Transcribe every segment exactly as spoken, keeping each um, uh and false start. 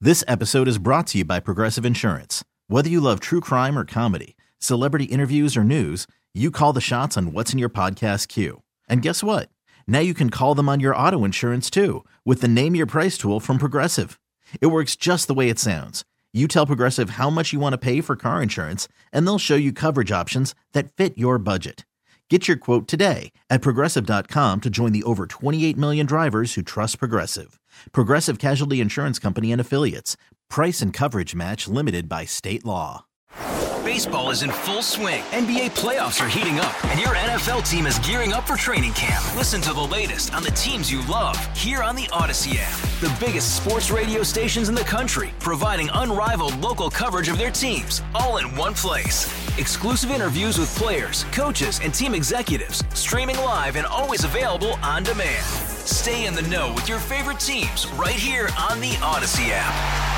This episode is brought to you by Progressive Insurance. Whether you love true crime or comedy, celebrity interviews or news, you call the shots on what's in your podcast queue. And guess what? Now you can call them on your auto insurance too with the Name Your Price tool from Progressive. It works just the way it sounds. You tell Progressive how much you want to pay for car insurance, and they'll show you coverage options that fit your budget. Get your quote today at Progressive dot com to join the over twenty-eight million drivers who trust Progressive. Progressive Casualty Insurance Company and Affiliates. Price and coverage match limited by state law. Baseball is in full swing. N B A playoffs are heating up, and your N F L team is gearing up for training camp. Listen to the latest on the teams you love here on the Odyssey app. The biggest sports radio stations in the country, providing unrivaled local coverage of their teams, all in one place. Exclusive interviews with players, coaches, and team executives, streaming live and always available on demand. Stay in the know with your favorite teams right here on the Odyssey app.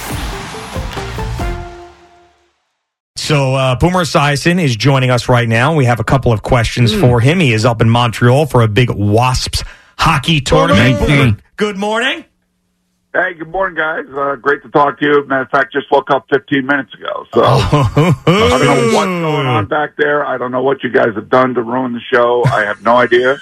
So uh, Boomer Esiason is joining us right now. We have a couple of questions mm. for him. He is up in Montreal for a big Wasps hockey tournament. Good, good morning. Hey, good morning, guys. Uh, great to talk to you. Matter of fact, just woke up fifteen minutes ago. So oh. I don't know what's going on back there. I don't know what you guys have done to ruin the show. I have no idea.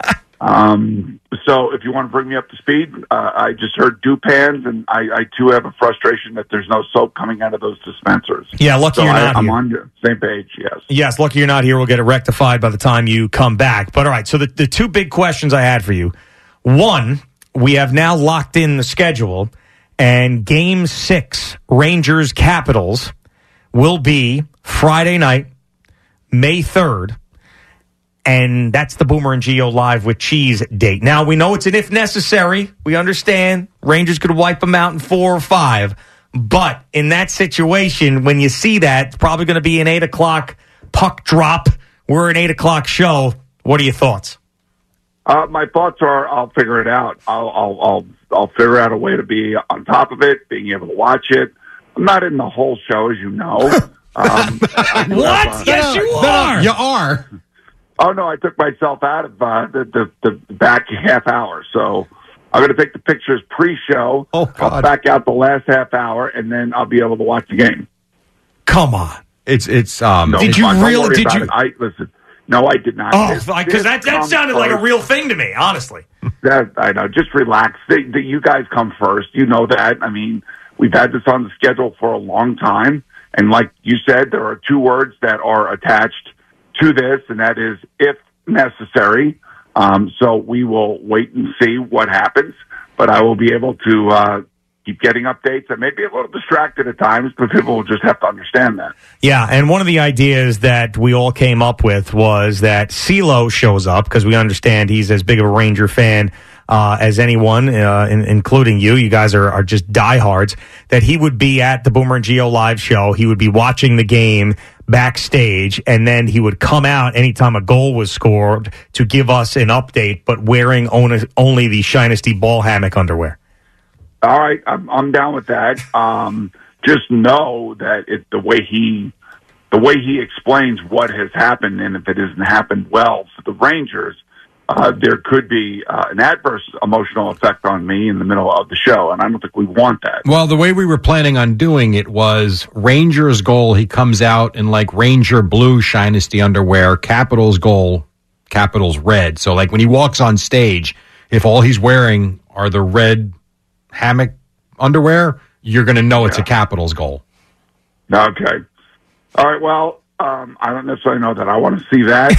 Um, so if you want to bring me up to speed, uh, I just heard dew pans, and I, I too have a frustration that there's no soap coming out of those dispensers. Yeah, lucky so you're I, not I'm here. on the same page, yes. Yes, lucky you're not here. We'll get it rectified by the time you come back. But all right, so the, the two big questions I had for you. One, we have now locked in the schedule, and Game six, Rangers Capitals, will be Friday night, May third. And that's the Boomer and Geo Live with Cheese date. Now, we know it's an if necessary. We understand Rangers could wipe them out in four or five. But in that situation, when you see that, it's probably going to be an eight o'clock puck drop. We're an eight o'clock show. What are your thoughts? Uh, my thoughts are I'll figure it out. I'll, I'll, I'll, I'll figure out a way to be on top of it, being able to watch it. I'm not in the whole show, as you know. Um, what? Yes, you are. You are. Oh, no, I took myself out of uh, the, the, the back half hour. So I'm going to take the pictures pre-show. Oh, God. I'll back out the last half hour, and then I'll be able to watch the game. Come on. It's, it's, um, No, did you don't really, worry did about you? it. I, listen, no, I did not. Oh, This- because that, this that comes sounded like a first. real thing to me, honestly. That, I know. Just relax. They, they, you guys come first. You know that. I mean, we've had this on the schedule for a long time. And like you said, there are two words that are attached to this, and that is if necessary. Um, so we will wait and see what happens. But I will be able to uh, keep getting updates. I may be a little distracted at times, but people will just have to understand that. Yeah, and one of the ideas that we all came up with was that CeeLo shows up, because we understand he's as big of a Ranger fan uh, as anyone, uh, in, including you. You guys are, are just diehards. That he would be at the Boomer and Geo live show. He would be watching the game backstage, and then he would come out anytime a goal was scored to give us an update, but wearing only, only the Shinesty ball hammock underwear. All right, I'm, I'm down with that. Um, just know that it, the way he, the way he explains what has happened, and if it hasn't happened well for the Rangers, uh, there could be uh, an adverse emotional effect on me in the middle of the show, and I don't think we want that. well, the way we were planning on doing it was Rangers goal. He comes out in like Ranger blue Shinesty underwear. Capitals goal, Capitals red. So like when he walks on stage, if all he's wearing are the red hammock underwear, you're going to know it's Yeah. a Capitals goal. Okay. All right. Well, um, I don't necessarily know that I want to see that.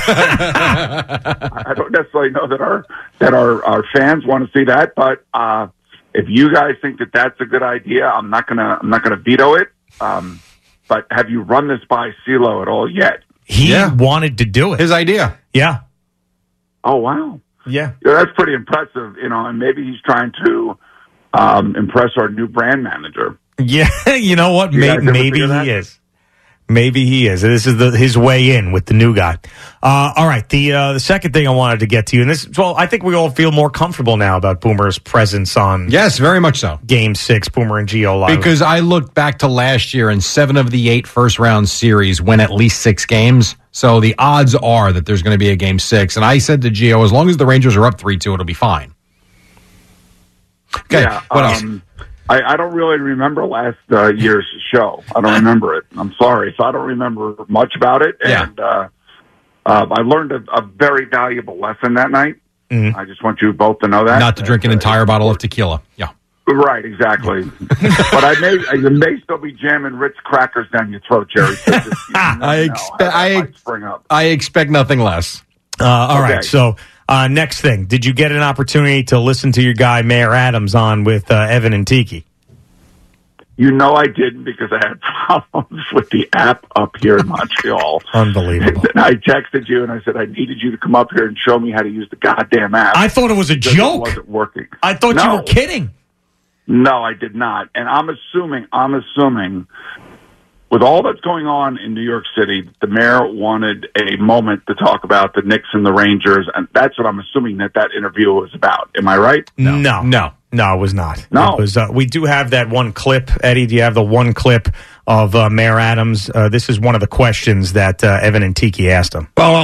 I don't necessarily know that our that our, our fans want to see that. But uh, if you guys think that that's a good idea, I'm not gonna I'm not gonna veto it. Um, but have you run this by CeeLo at all yet? He Yeah. wanted to do it. His idea. Yeah. Oh wow. Yeah. Yeah, that's pretty impressive. You know, and maybe he's trying to um, impress our new brand manager. Yeah, you know what? You May- guys ever maybe figure that? he is. Maybe he is. This is the, his way in with the new guy. Uh, all right. The uh, the second thing I wanted to get to you, and this, well, I think we all feel more comfortable now about Boomer's presence on Yes, very much so. Game Six, Boomer and Geo Live. Because I looked back to last year, and seven of the eight first round series went at least six games. So the odds are that there's going to be a game six. And I said to Gio, as long as the Rangers are up three two, it'll be fine. Okay. Yeah, what else? um, I, I don't really remember last uh, year's show. I don't remember it. I'm sorry. So I don't remember much about it. Yeah. And uh, uh, I learned a, a very valuable lesson that night. Mm-hmm. I just want you both to know that. Not to drink an entire bottle of tequila. Yeah. Right, exactly. But I may, I may still be jamming Ritz crackers down your throat, Jerry. So just, you know, I expect, I, I, spring up. I expect nothing less. Uh, all okay. right. So uh, next thing, did you get an opportunity to listen to your guy Mayor Adams on with uh, Evan and Tiki? You know I didn't because I had problems with the app up here in Montreal. Unbelievable. And I texted you and I said I needed you to come up here and show me how to use the goddamn app. I thought it was a joke. It wasn't working. I thought no. you were kidding. No, I did not. And I'm assuming, I'm assuming, with all that's going on in New York City, the mayor wanted a moment to talk about the Knicks and the Rangers, and that's what I'm assuming that that interview was about. Am I right? No. No. No, no it was not. No. It was, uh, we do have that one clip. Eddie, do you have the one clip of uh, Mayor Adams? Uh, this is one of the questions that uh, Evan and Tiki asked him. Do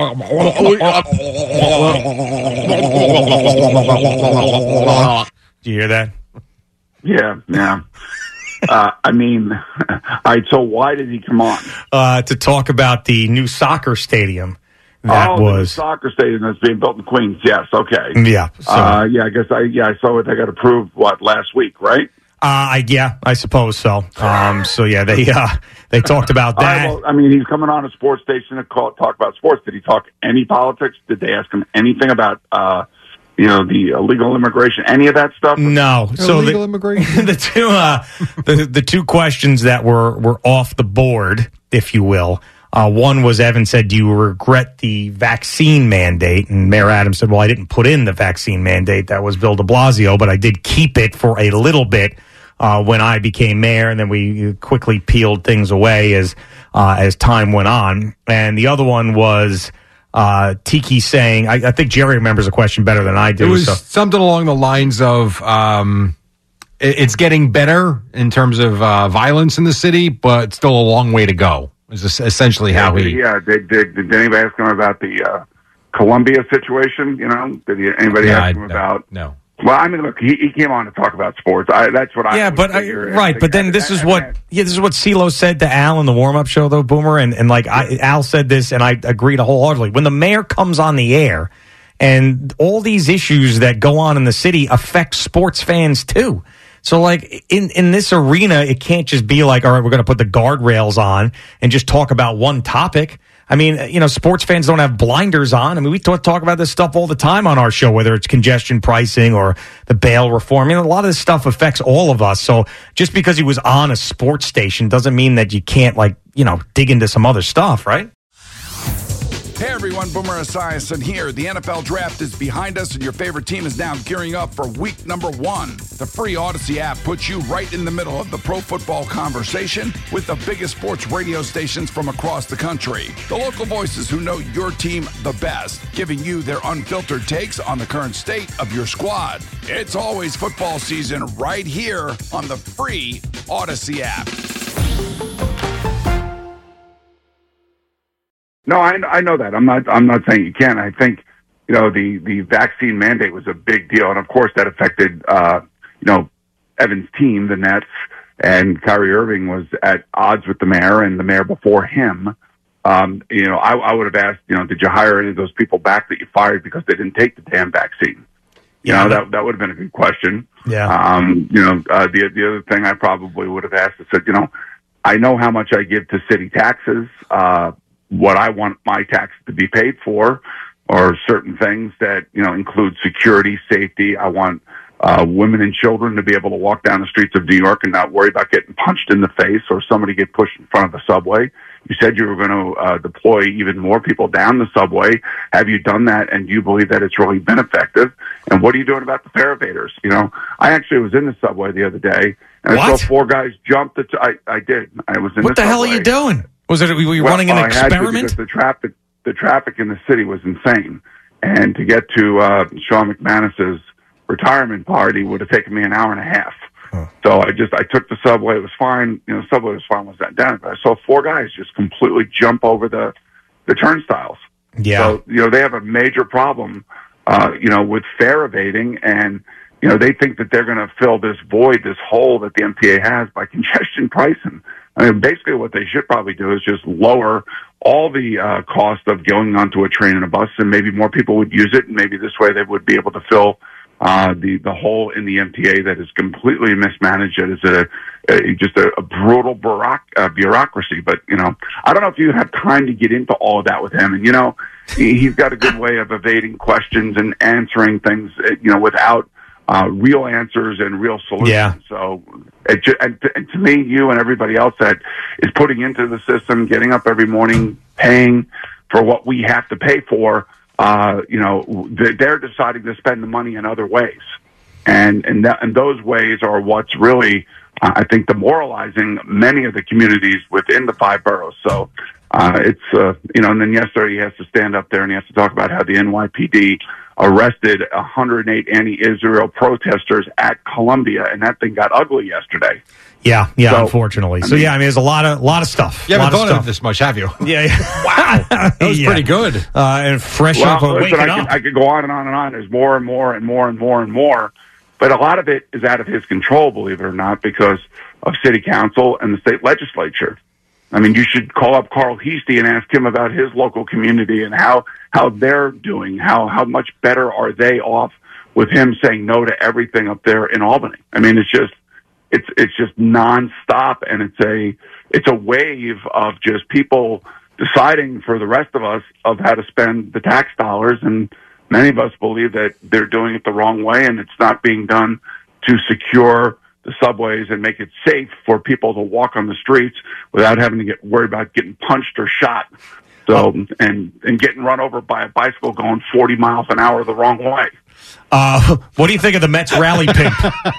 you hear that? Yeah, yeah. uh, I mean, all right, so why did he come on? Uh, to talk about the new soccer stadium that oh, was... the soccer stadium that's being built in Queens, yes, okay. Yeah. So, uh, yeah, I guess I yeah I saw it. They got approved, what, last week, right? Uh, I, yeah, I suppose so. Um, so, yeah, they uh, they talked about that. Right, well, I mean, he's coming on a sports station to call, talk about sports. Did he talk any politics? Did they ask him anything about... Uh, you know, the illegal immigration, any of that stuff? No. So illegal the, immigration? the two, uh, the, the two questions that were, were off the board, if you will. Uh, one was Evan said, do you regret the vaccine mandate? And Mayor Adams said, well, I didn't put in the vaccine mandate. That was Bill de Blasio, but I did keep it for a little bit uh, when I became mayor. And then we quickly peeled things away as, uh, as time went on. And the other one was... Uh, Tiki saying, I, I think Jerry remembers the question better than I do. It was so. something along the lines of, um, it, it's getting better in terms of uh, violence in the city, but still a long way to go. Is essentially how he. Yeah, did, did, did anybody ask him about the uh, Columbia situation? You know, did he, anybody yeah, ask him no, about? No. Well, I mean, look, he, he came on to talk about sports. I, that's what I. Yeah, but I, right, but then this is what yeah, this is what CeeLo said to Al in the warm up show, though, Boomer, and and like I, Al said this, and I agreed wholeheartedly. When the mayor comes on the air, and all these issues that go on in the city affect sports fans too. So, like, in, in this arena, it can't just be like, all right, we're going to put the guardrails on and just talk about one topic. I mean, you know, sports fans don't have blinders on. I mean, we talk, talk about this stuff all the time on our show, whether it's congestion pricing or the bail reform. You know, a lot of this stuff affects all of us. So just because he was on a sports station doesn't mean that you can't, like, you know, dig into some other stuff, right? Hey everyone, Boomer Esiason here. The N F L Draft is behind us and your favorite team is now gearing up for week number one. The free Odyssey app puts you right in the middle of the pro football conversation with the biggest sports radio stations from across the country. The local voices who know your team the best, giving you their unfiltered takes on the current state of your squad. It's always football season right here on the free Odyssey app. No, I, I know that. I'm not. I'm not saying you can't. I think, you know, the, the vaccine mandate was a big deal, and of course that affected, uh, you know, Evan's team, the Nets, and Kyrie Irving was at odds with the mayor and the mayor before him. Um, you know, I, I would have asked, you know, did you hire any of those people back that you fired because they didn't take the damn vaccine? You yeah, know, that that would have been a good question. Yeah. Um, you know, uh, the the other thing I probably would have asked is said, you know, I know how much I give to city taxes. Uh, what I want my taxes to be paid for, or certain things that, you know, include security, safety. I want uh, women and children to be able to walk down the streets of New York and not worry about getting punched in the face or somebody get pushed in front of the subway. You said you were going to uh, deploy even more people down the subway. Have you done that? And do you believe that it's really been effective? And what are you doing about the fare evaders? You know, I actually was in the subway the other day, and What? I saw four guys jump the. T- I I did. I was in. What the, the hell are subway. you doing? Was it, were you Well, running an I had to experiment? because the traffic, the traffic in the city was insane, and to get to uh, Sean McManus's retirement party would have taken me an hour and a half. Huh. So I just I took the subway. It was fine. You know, subway was fine. Was that down? But I saw four guys just completely jump over the the turnstiles. Yeah. So you know they have a major problem. Uh, you know, with fare evading, and you know, they think that they're going to fill this void, this hole that the M T A has by congestion pricing. I mean, basically what they should probably do is just lower all the uh, cost of going onto a train and a bus, and maybe more people would use it, and maybe this way they would be able to fill uh, the, the hole in the M T A that is completely mismanaged. It is a, a just a, a brutal bureauc- uh, bureaucracy. But, you know, I don't know if you have time to get into all of that with him. And, you know, he, he's got a good way of evading questions and answering things, you know, without Uh, real answers and real solutions. Yeah. So, it ju- and, to, and to me, you and everybody else that is putting into the system, getting up every morning, paying for what we have to pay for, uh, you know, they're deciding to spend the money in other ways. And, and, that, and those ways are what's really, uh, I think, demoralizing many of the communities within the five boroughs. So, uh, it's, uh, you know, and then yesterday he has to stand up there and he has to talk about how the N Y P D arrested one hundred eight anti-Israel protesters at Columbia, and that thing got ugly yesterday. Yeah, yeah, So, unfortunately. I So, mean- yeah, I mean, there's a lot of lot of stuff. You lot haven't of thought stuff. of it this much, have you? Yeah, yeah. Wow. That was Yeah. pretty good. Uh, and fresh Well, off of listen, waking I up. could, I could go on and on and on. There's more and more and more and more and more, but a lot of it is out of his control, believe it or not, because of city council and the state legislature. I mean, you should call up Carl Heastie and ask him about his local community and how, how they're doing, how, how much better are they off with him saying no to everything up there in Albany. I mean, it's just, it's, it's just nonstop, and it's a, it's a wave of just people deciding for the rest of us of how to spend the tax dollars. And many of us believe that they're doing it the wrong way, and it's not being done to secure the subways and make it safe for people to walk on the streets without having to get worried about getting punched or shot. So, and, and getting run over by a bicycle going forty miles an hour the wrong way. Uh, what do you think of the Mets rally pimp?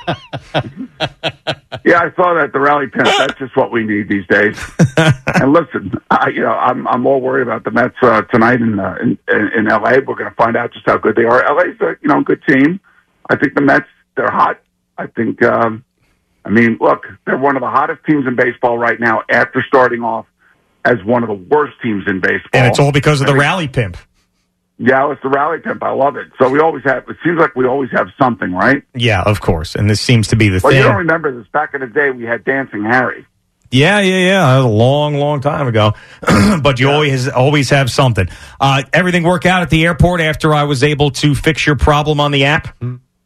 Yeah, I saw that, the rally pimp. That's just what we need these days. And listen, I, you know, I'm, I'm more worried about the Mets uh, tonight in, uh, in, in L A. We're going to find out just how good they are. L A's a, you know, good team. I think the Mets, they're hot. I think, um, I mean, look, they're one of the hottest teams in baseball right now after starting off as one of the worst teams in baseball. And it's all because of the I mean, rally pimp. Yeah, it's the rally pimp. I love it. So we always have, it seems like we always have something, right? Yeah, of course. And this seems to be the Well, thing. you don't remember this. Back in the day, we had Dancing Harry. Yeah, yeah, yeah. That was a long, long time ago. But you always always have something. Uh, everything work out at the airport after I was able to fix your problem on the app?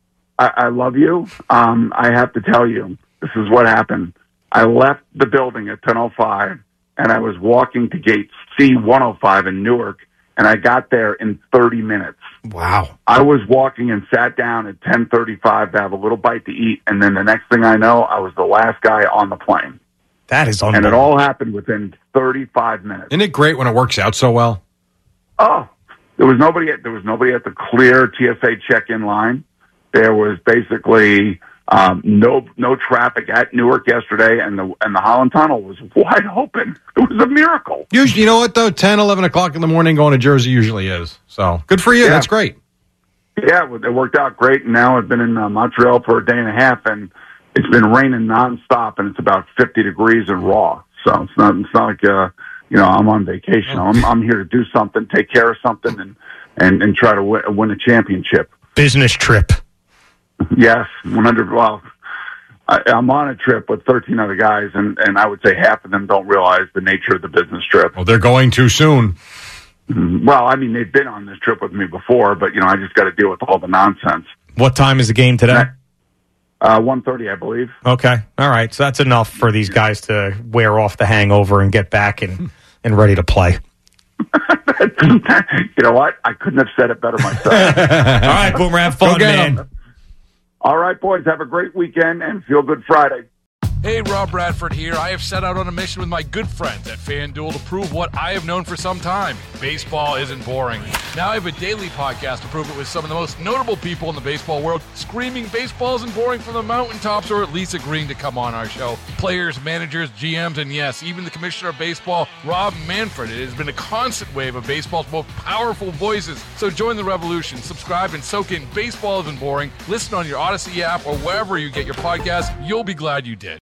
I, I love you. Um, I have to tell you, this is what happened. I left the building at ten oh five, and I was walking to gate C one oh five in Newark, and I got there in thirty minutes. Wow. I was walking and sat down at ten thirty-five to have a little bite to eat, and then the next thing I know, I was the last guy on the plane. That is And it unbelievable. all happened within thirty-five minutes. Isn't it great when it works out so well? Oh, there was nobody at, there was nobody at the clear T S A check-in line. There was basically um, no no traffic at Newark yesterday, and the and the Holland Tunnel was wide open. It was a miracle. Usually, you know what, though? ten, eleven o'clock in the morning going to Jersey usually is. So good for you. Yeah. That's great. Yeah, it worked out great. And now I've been in uh, Montreal for a day and a half, and it's been raining nonstop, and it's about fifty degrees and raw. So it's not it's not like uh, you know I'm on vacation. I'm I'm here to do something, take care of something, and and, and try to win, win a championship. Business trip. Yes, one hundred. Well, I, I'm on a trip with thirteen other guys, and, and I would say half of them don't realize the nature of the business trip. Well, they're going too soon. Well, I mean, they've been on this trip with me before, but, you know, I just got to deal with all the nonsense. What time is the game today? Uh, one thirty, I believe. Okay. All right. So that's enough for these guys to wear off the hangover and get back and, and ready to play. You know what? I couldn't have said it better myself. All right, Boomer, have fun, Go get 'em. man. All right, boys, have a great weekend and feel good Friday. Hey, Rob Bradford here. I have set out on a mission with my good friends at FanDuel to prove what I have known for some time. Baseball isn't boring. Now I have a daily podcast to prove it with some of the most notable people in the baseball world, screaming baseball isn't boring from the mountaintops, or at least agreeing to come on our show. Players, managers, G Ms, and yes, even the commissioner of baseball, Rob Manfred. It has been a constant wave of baseball's most powerful voices. So join the revolution. Subscribe and soak in Baseball Isn't Boring. Listen on your Odyssey app or wherever you get your podcasts. You'll be glad you did.